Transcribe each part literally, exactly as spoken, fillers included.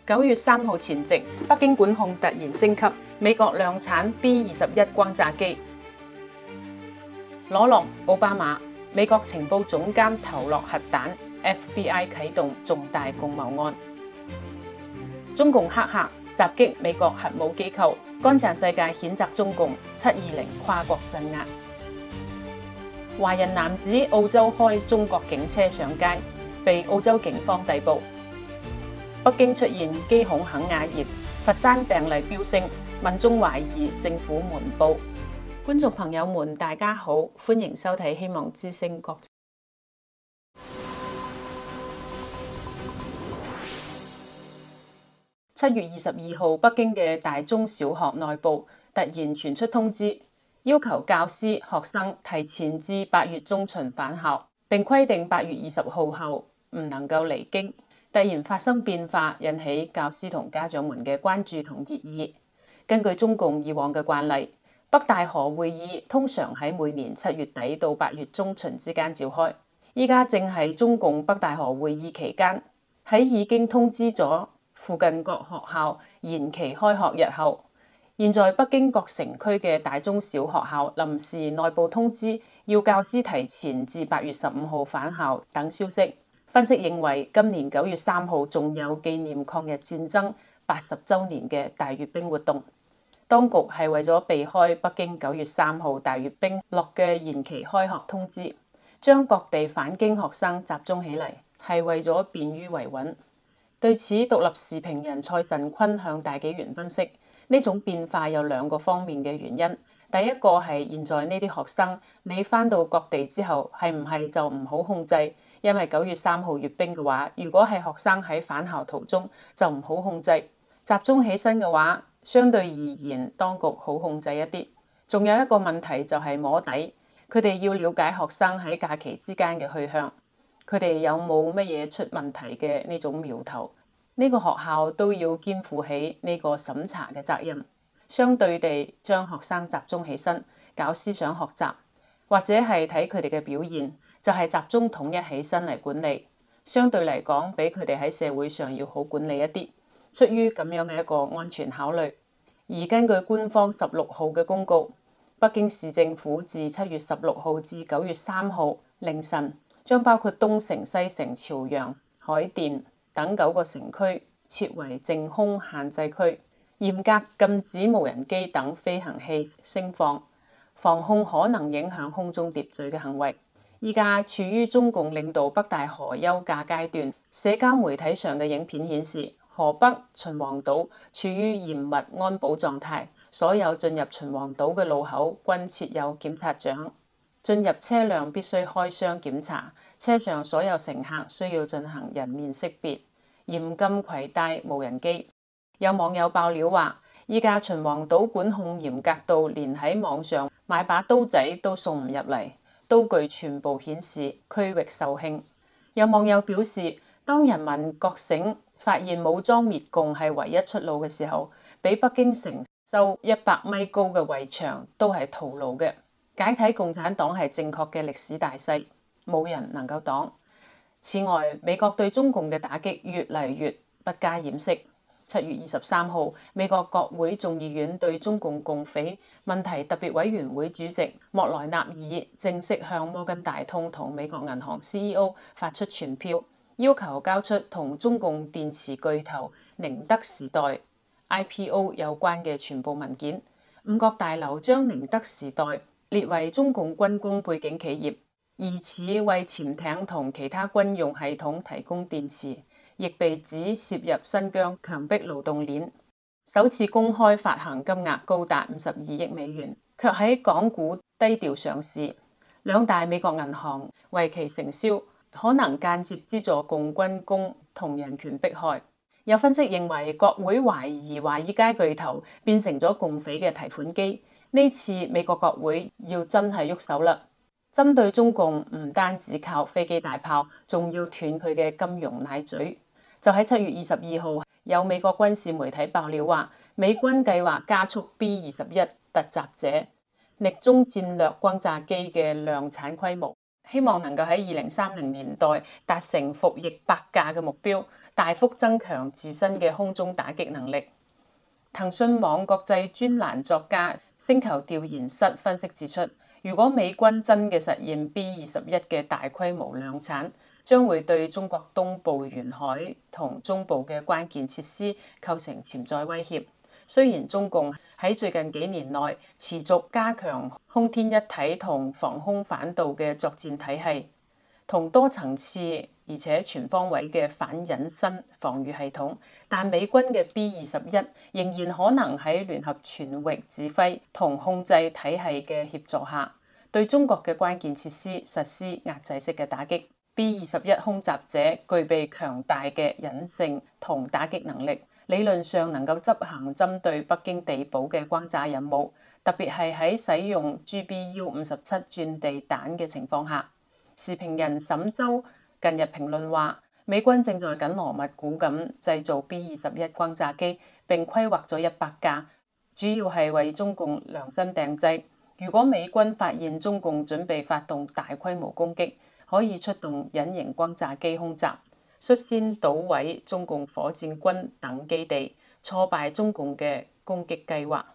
九月三號前夕，北京管控突然升級，美國量產 B 二十一轟炸機。裸露奧巴馬，美國情報總監投落核彈 ，F B I 啟動重大共謀案。中共黑客襲擊美國核武機構，幹殘世界譴責中共七二零跨國鎮壓。華人男子澳洲開中國警車上街，被澳洲警方逮捕。北京出現機孔肯雅熱，佛山病例飆升，民眾懷疑政府瞞報。觀眾朋友們，大家好，歡迎收睇希望之聲國際。七月二十二號，北京嘅大中小學內部突然傳出通知，要求教師、學生提前至八月中旬返校，並規定八月二十號後唔能夠離京。突然發生變化，引起教師同家長們嘅關注同熱議。根據中共以往嘅慣例，北大河會議通常喺每年七月底到八月中旬之間召開。依家正係中共北大河會議期間，喺已經通知咗附近各學校延期開學日後，現在北京各城區嘅大中小學校臨時內部通知，要教師提前至八月十五號返校等消息。分析認為，今年九月三號仲有紀念抗日戰爭八十週年嘅大閱兵活動，當局係為咗避開北京九月三號大閱兵落嘅延期開學通知，將各地返京學生集中起嚟，係為咗便於維穩。對此，獨立時評人蔡慎坤向大紀元分析，呢種變化有兩個方面嘅原因。第一個係現在呢啲學生，你返到各地之後，係唔係就唔好控制？因為九月三號閱兵嘅話，如果係學生喺返校途中就唔好控制，集中起身嘅話，相對而言當局好控制一啲。仲有一個問題就係摸底，佢哋要了解學生喺假期之間嘅去向，佢哋有冇乜嘢出問題嘅呢種苗頭，呢個學校都要肩負起呢個審查嘅責任。相對地將學生集中起身，搞思想學習，或者係睇佢哋嘅表現，就係集中統一起身嚟管理，相對嚟講比佢哋喺社會上要好管理一啲。出於咁樣嘅一個安全考慮，而根據官方十六號嘅公告，北京市政府自七月十六號至九月三號凌晨，將包括東城、西城、朝陽、海淀等九個城區設為淨空限制區，嚴格禁止無人機等飛行器升放，防控可能影響空中秩序嘅行為。依家處於中共領導北大河休假階段，社交媒體上嘅影片顯示，河北秦皇島處於嚴密安保狀態，所有進入秦皇島嘅路口均設有檢察長，進入車輛必須開箱檢查，車上所有乘客需要進行人面識別，嚴禁攜帶無人機。有網友爆料話，依家秦皇島管控嚴格到連喺網上買把刀仔都送唔入嚟。刀具全部顯示區域受控。有網友表示，當人民覺醒發現武裝滅共係唯一出路嘅時候，比北京城修一百米高嘅圍牆都係徒勞嘅。解體共產黨係正確嘅歷史大勢，冇人能夠擋。此外，美國對中共嘅打擊越嚟越不加掩飾。七月二十三號，美國國會眾議院對中共共匪問題特別委員會主席莫萊納爾正式向摩根大通同美國銀行 C E O 發出傳票，要求交出同中共電池巨頭寧德時代 I P O 有關嘅全部文件。五角大樓將寧德時代列為中共軍工背景企業，疑似為潛艇同其他軍用系統提供電池，亦被指涉入新疆強迫勞動鏈。首次公開發行金額高達五十二億美元，卻喺港股低調上市。兩大美國銀行為其承銷，可能間接資助共軍工同人權迫害。有分析認為，國會懷疑華爾街巨頭變成咗共匪嘅提款機。呢次美國國會要真係喐手啦，針對中共唔單止靠飛機大炮，仲要斷佢嘅金融奶嘴。就喺七月二十二號，有美國軍事媒體爆料話，美軍計劃加速 B 二十一突襲者逆中戰略轟炸機嘅量產規模，希望能夠喺二零三零年代達成服役百架嘅目標， 大幅增強自身嘅空中打擊能力。騰訊網國際專欄作家星球調研室分析指出，如果美軍真嘅實現 B 二十一嘅大規模量產，將會對中國東部沿海同中部嘅關鍵設施構成潛在威脅。雖然中共喺最近幾年內持續加強空天一體同防空反導嘅作戰體系，同多層次而且全方位嘅反隱身防禦系統，但美軍嘅 B 二十一仍然可能喺聯合全域指揮同控制體系嘅協助下，對中國嘅關鍵設施實施壓制式嘅打擊。B 二十一空襲者具備強大嘅隱性同打擊能力，理論上能夠執行針對北京地堡嘅轟炸任務，特別係喺使用 G B U 五十七鑽地彈嘅情況下。時評人沈周近日評論話，美軍正在緊鑼密鼓咁製造 B 二十一轟炸機，並規劃咗一百架，主要係為中共量身訂製。如果美軍發現中共準備發動大規模攻擊，可以出動隱形轟炸機空襲，率先搗毀中共火箭軍等基地，挫敗中共嘅攻擊計劃。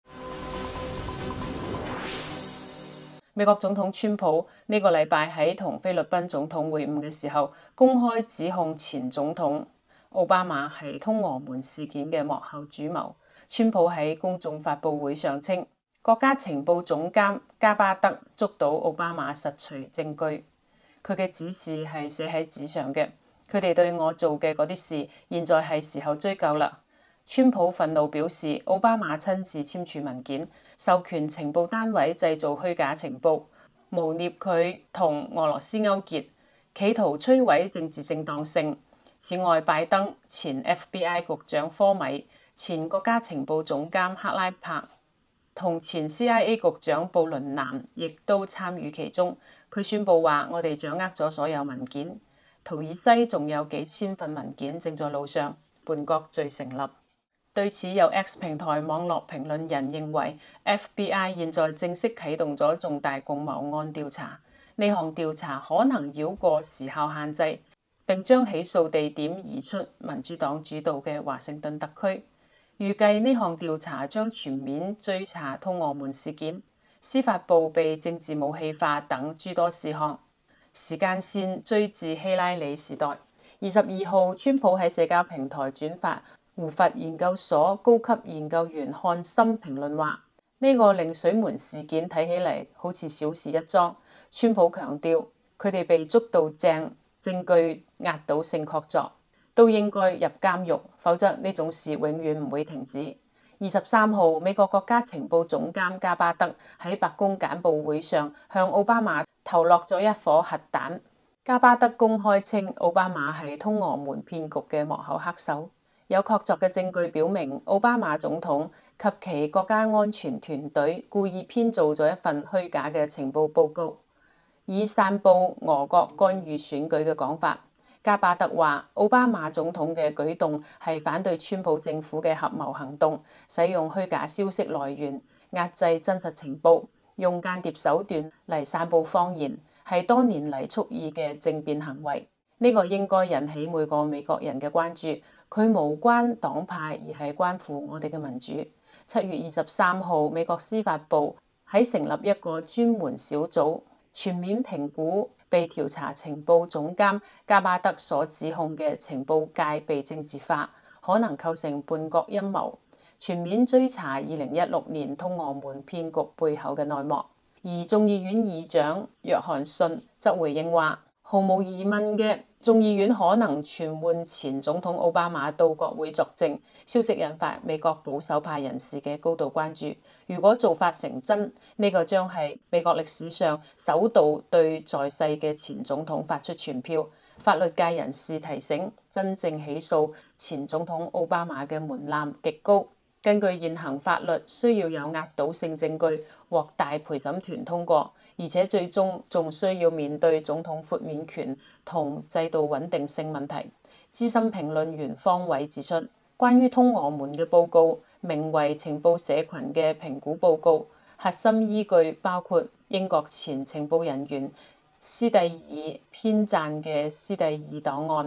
美國總統川普呢個禮拜喺同菲律賓總統會晤嘅時候，公開指控前總統奧巴馬係通俄門事件嘅幕後主謀。川普喺公眾發佈會上稱，國家情報總監加巴德捉到奧巴馬實錘證據，佢嘅指示係寫喺紙上嘅，佢哋對我做嘅嗰啲事，現在係時候追究啦。川普憤怒表示，奧巴馬親自簽署文件，授權情報單位製造虛假情報，誣衊佢同俄羅斯勾結，企圖摧毀政治正當性。此外，拜登、前 F B I 局長科米、前國家情報總監克拉柏同前 C I A 局長布倫南亦都參與其中。佢宣布話：我哋掌握咗所有文件，圖爾西仲有幾千份文件正在路上，叛國罪成立。對此，有 X 平台網絡評論人認為 F B I 現在正式啟動咗重大共謀案調查，呢項調查可能繞過時效限制，並將起訴地點移出民主黨主導嘅華盛頓特區。預計呢項調查將全面追查通俄門事件、司法部被政治武器化等諸多事項，時間線追至希拉里時代。二十二號，川普喺社交平台轉發胡佛研究所高級研究員漢森評論話：呢個令水門事件睇起嚟好似小事一樁。川普強調，佢哋被捉到正，證據壓倒性確鑿，都應該入監獄，否則呢種事永遠唔會停止。二十三號，美國國家情報總監加巴德喺白宮簡報會上向奧巴馬投落咗一顆核彈。加巴德公開稱，奧巴馬係通俄門騙局嘅幕後黑手。有確鑿嘅證據表明，奧巴馬總統及其國家安全團隊故意編造咗一份虛假嘅情報報告，以散佈俄國干預選舉嘅講法。加巴德話，奧巴馬總統嘅舉動係反對川普政府嘅合謀行動，使用虛假消息來源壓制真實情報，用間諜手段嚟散佈謊言，係多年嚟蓄意嘅政變行為。呢、這個應該引起每個美國人嘅關注。佢無關黨派，而係關乎我哋嘅民主。七月二十三號，美國司法部喺成立一個專門小組，全面評估被調查情報總監加巴德所指控嘅情報界被政治化，可能構成叛國陰謀，全面追查二零一六年通俄門騙局背後嘅內幕。而眾議院議長約翰遜則回應話，毫無疑問嘅，眾議院可能傳喚前總統奧巴馬到國會作證。消息引發美國保守派人士嘅高度關注。如果做法成真，呢個將係美國歷史上首度對在世嘅前總統發出傳票。法律界人士提醒，真正起訴前總統奧巴馬嘅門檻極高。根據現行法律，需要有壓倒性證據獲大陪審團通過，而且最終仲需要面對總統豁免權同制度穩定性問題。資深評論員方偉指出，關於通俄門嘅報告，名為《情報社群嘅評估報告》，核心依據包括英國前情報人員斯蒂爾編撰嘅斯蒂爾檔案。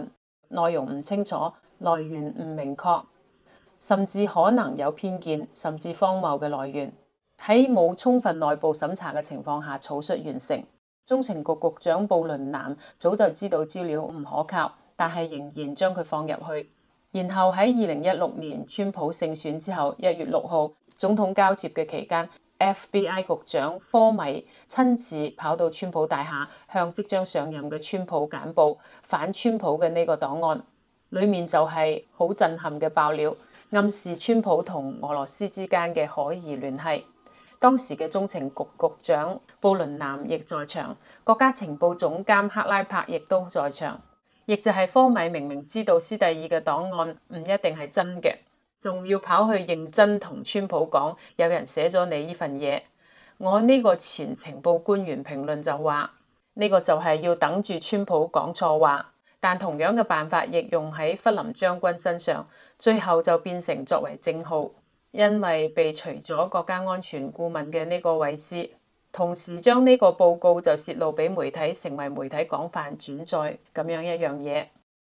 內容唔清楚，來源唔明確，甚至可能有偏見，甚至荒謬嘅來源。喺冇充分內部審查嘅情況下草率完成。中情局局長布倫南早就知道資料唔可靠，但係仍然將佢放入去。然後喺二零一六年川普勝選之後，一月六號總統交接嘅期間， F B I 局長科米親自跑到川普大廈，向即將上任嘅川普簡報反川普嘅呢個檔案，裡面就係好震撼嘅爆料，暗示川普同俄羅斯之間嘅可疑聯繫。當時嘅中情局局長布倫南亦在場，國家情報總監克拉柏亦都在場。亦就係科米明明知道斯蒂爾嘅檔案唔一定係真嘅，仲要跑去認真同川普講，有人寫咗你呢份嘢。我呢個前情報官員評論就話，呢個就係要等住川普講錯話。但同樣嘅辦法亦用喺弗林將軍身上，最後就變成作為正號，因為被除咗國家安全顧問嘅呢個位置。同時將呢個報告就泄露俾媒體，成為媒體廣泛轉載咁樣一樣嘢。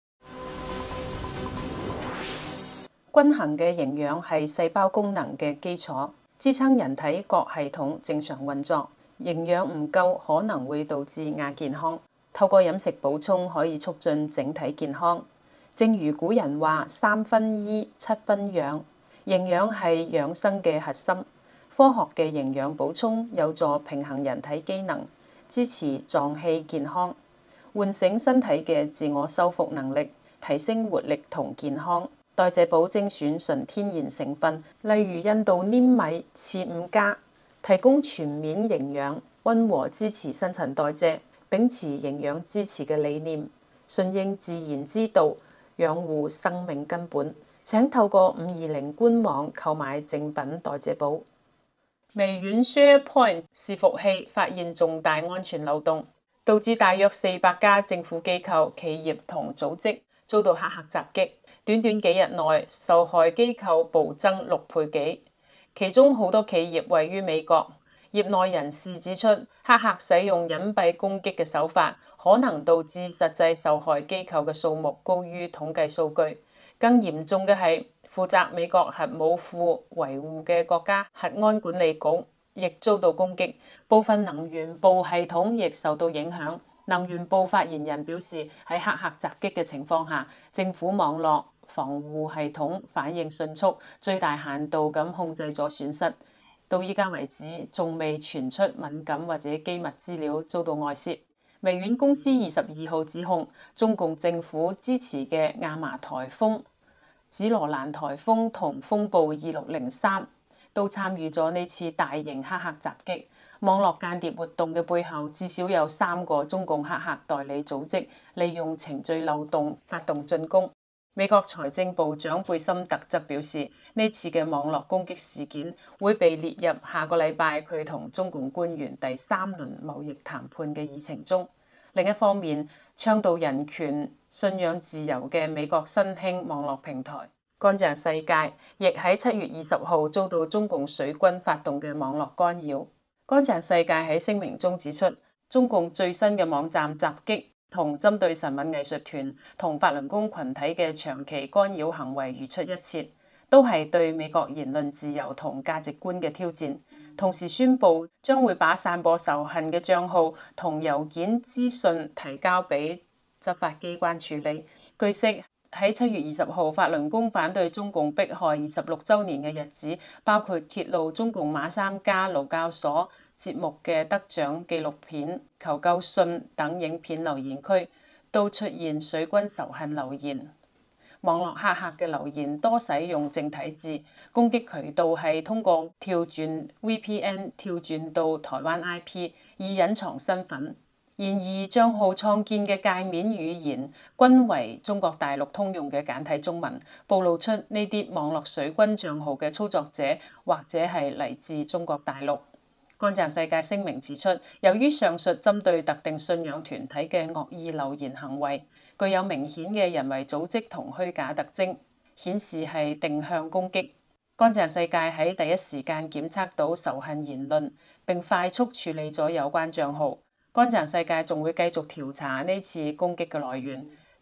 均衡嘅營養係細胞功能嘅基礎，支撐人體各系統正常運作。營養唔夠可能會導致亞健康，透過飲食補充可以促進整體健康。正如古人話三分醫七分養，營養係養生嘅核心。科學嘅營養補充有助平衡人體機能，支持臟器健康，喚醒身體嘅自我修復能力，提升活力同健康。代謝寶精選純天然成分，例如印度黏米、刺五加，提供全面營養，溫和支持新陳代謝，秉持營養支持嘅理念，順應自然之道，養護生命根本。請透過五二零官網購買正品代謝寶。微軟 SharePoint 伺服器發現重大安全漏洞，導致大約四百家政府機構、企業同組織遭到黑客襲擊。短短幾日內，受害機構暴增六倍幾，其中好多企業位於美國。業內人士指出，黑客使用隱蔽攻擊嘅手法，可能導致實際受害機構嘅數目高於統計數據。更嚴重嘅係，負責美國核武庫維護嘅國家核安管理局亦遭到攻擊，部分能源部系統亦受到影響。能源部發言人表示，喺黑客襲擊嘅情況下，政府網絡防護系統反應迅速，最大限度咁控制咗損失。到依家為止，仲未傳出敏感或者機密資料遭到外泄。微軟公司二十二號指控中共政府支持嘅亞麻颱風、紫羅蘭颱風同風暴二六零三都參與咗呢次大型黑客襲擊。網絡間諜活動嘅背後，至少有三個中共黑客代理組織利用程序漏洞發動進攻。美國財政部長貝森特則表示，呢次嘅網絡攻擊事件會被列入下個禮拜佢同中共官員第三輪貿易談判嘅議程中。另一方面，倡導人權、信仰自由嘅美國新興網絡平台乾淨世界，亦喺七月二十號遭到中共水軍發動嘅網絡干擾。乾淨世界喺聲明中指出，中共最新嘅網站襲擊同針對神韻藝術團同法輪功群體嘅長期干擾行為如出一轍，都係對美國言論自由同價值觀嘅挑戰。同時宣布將會把散播仇恨嘅賬號同郵件資訊提交俾執法機關處理。據悉，喺七月二十號法輪功反對中共迫害二十六週年嘅日子，包括揭露中共馬三立勞教所節目嘅得獎紀錄片、求救信等影片留言區，都出現水軍仇恨留言。網絡黑客嘅留言多使用正體字，攻擊渠道係通過跳轉 V P N 跳轉到台灣 I P 以隱藏身份。然而，帳號創建嘅界面語言均為中國大陸通用嘅簡體中文，暴露出呢啲網絡水軍帳號嘅操作者或者係嚟自中國大陸。乾淨世界聲明指出，由於上述針對特定信仰團體嘅惡意留言行為具有明顯嘅人為組織同虛假特徵，顯示係定向攻擊。乾淨世界喺第一時間檢測到仇恨言論，並快速處理咗有關帳號。乾淨世界仲會繼續調查呢次攻擊嘅來源，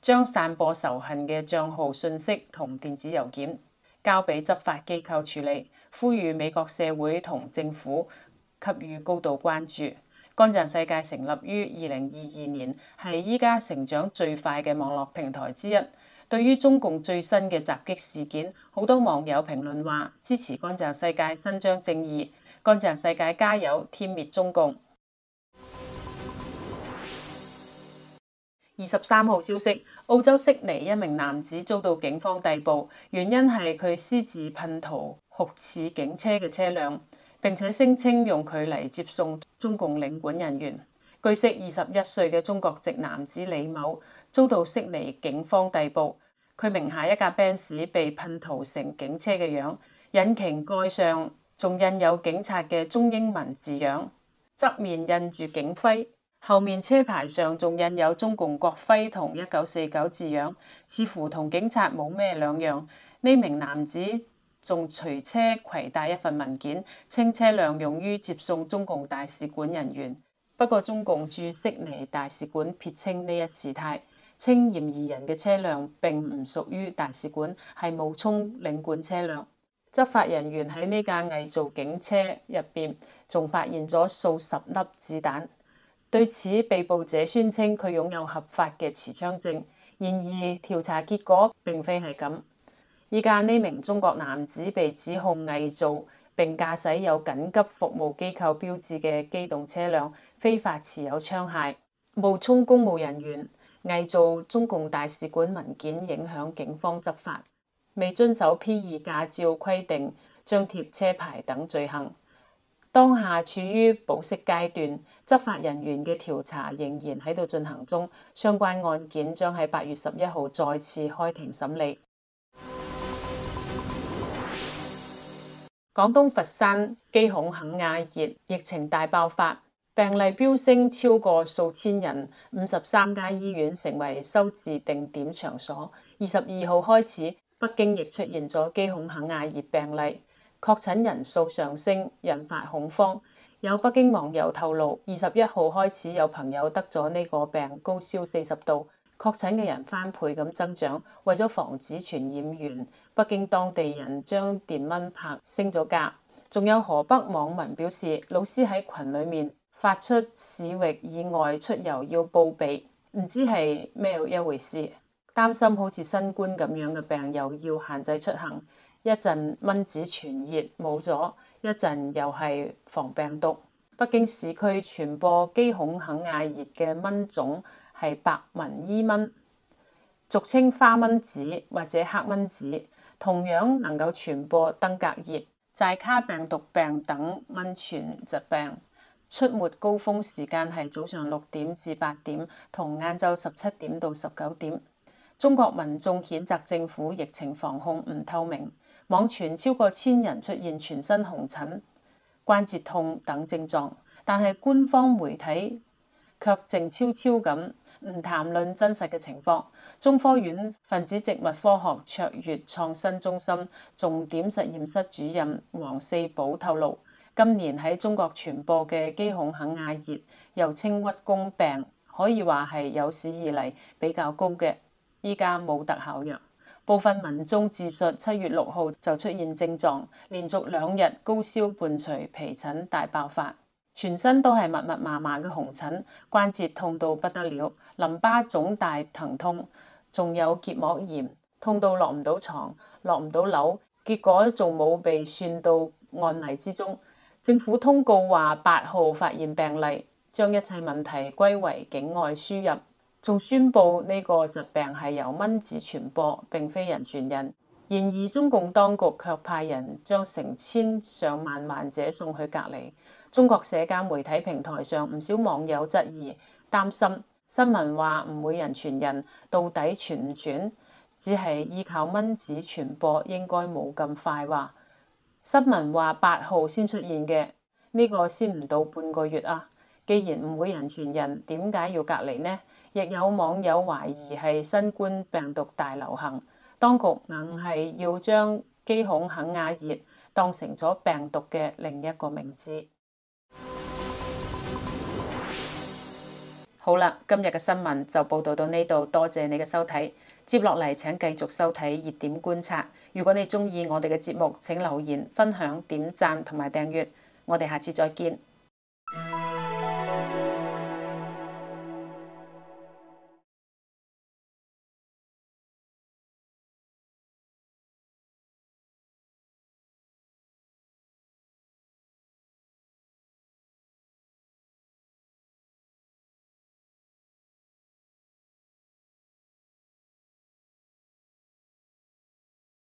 將散播仇恨嘅帳號信息同電子郵件交俾執法機構處理，呼籲美國社會同政府給予高度關注。乾淨世界成立於二零二二年，係依家成長最快嘅網絡平台之一。對於中共最新嘅襲擊事件，好多網友評論話支持乾淨世界伸張正義，乾淨世界加油，殲滅中共。二十三號消息，澳洲悉尼一名男子遭到警方逮捕，原因係佢私自噴塗酷似警車嘅車輛，並且聲稱用佢嚟接送中共領館人員。據悉，二十一歲嘅中國籍男子李某遭到悉尼警方逮捕，佢名下一架 Benz 被噴塗成警車嘅樣，引擎蓋上仲印有警察嘅中英文字樣，側面印住警徽，後面車牌上仲印有中共國徽同一九四九字樣，似乎同警察冇咩兩樣。呢名男子仲隨車攜帶一份文件，稱車輛用於接送中共大使館人員。不過中共駐悉尼大使館撇清呢一事態，稱嫌疑人嘅車輛並唔屬於大使館，係冒充領館車輛。執法人員喺呢架偽造警車入邊仲發現咗數十粒子彈。對此，被捕者宣稱佢擁有合法嘅持槍證，然而調查結果並非係咁。依家呢名中國男子被指控偽造並駕駛有緊急服務機構標誌嘅機動車輛，非法持有槍械，冒充公務人員，偽造中共大使館文件，影響警方執法，未遵守 P 二駕照規定，張貼車牌等罪行。當下處於保釋階段，執法人員嘅調查仍然喺度進行中，相關案件將喺八月十一號再次開庭審理。廣東佛山基孔肯亞熱疫情大爆發，病例飆升超過數千人，五十三家醫院成為收治定點場所。二十二號開始，北京亦出現咗基孔肯亞熱病例，確診人數上升，引發恐慌。有北京網友透露，二十一號開始有朋友得咗呢個病，高燒四十度，確診嘅人翻倍咁增長。為咗防止傳染源，北京當地人將電蚊拍升咗價。仲有河北網民表示，老師喺群裡面發出市域以外出遊要報備，唔知係咩一回事，擔心好似新冠咁樣嘅病又要限制出行。一陣蚊子傳熱冇咗，一陣又係防病毒。北京市區傳播基孔肯亞熱嘅蚊種係白紋伊蚊，俗稱花蚊子或者黑蚊子，同樣能夠傳播登革熱、寨卡病毒病等蚊傳疾病。出沒高峰時間係早上六點至八點，同晏晝十七點到十九點。中國民眾譴責政府疫情防控唔透明，網傳超過千人出現全身紅疹、關節痛等症狀，但係官方媒體卻靜悄悄咁唔談論真實嘅情況。中科院分子植物科學卓越創新中心重點實驗室主任黃四寶透露，今年喺中國傳播嘅基孔肯亞熱，又稱屈公病，可以話係有史以嚟比較高嘅。依家冇特效藥，部分民眾自述七月六號就出現症狀，連續兩日高燒伴隨皮疹大爆發，全身都係密密麻麻嘅紅疹，關節痛到不得了，淋巴腫大疼痛，仲有結膜炎，痛到落唔到床，落唔到樓，結果仲冇被算到案例之中。政府通告話八號發現病例，將一切問題歸為境外輸入。仲宣布呢個疾病係由蚊子傳播，並非人傳人。然而中共當局卻派人將成千上萬患者送去隔離。中國社交媒體平台上唔少網友質疑，擔心新聞話唔會人傳人，到底傳唔傳？只係依靠蚊子傳播，應該冇咁快話。新聞話八號先出現嘅，呢個先唔到半個月啊！既然唔會人傳人，點解要隔離呢？亦有網友懷疑係新冠病毒大流行，當局硬係要將基孔肯亞熱當成咗病毒嘅另一個名字。 好啦，今日嘅新聞就報道到呢度，多謝你嘅收睇。接落嚟請繼續收睇熱點觀察。如果你鍾意我哋嘅節目，請留言、分享、點讚同埋訂閱。我哋下次再見。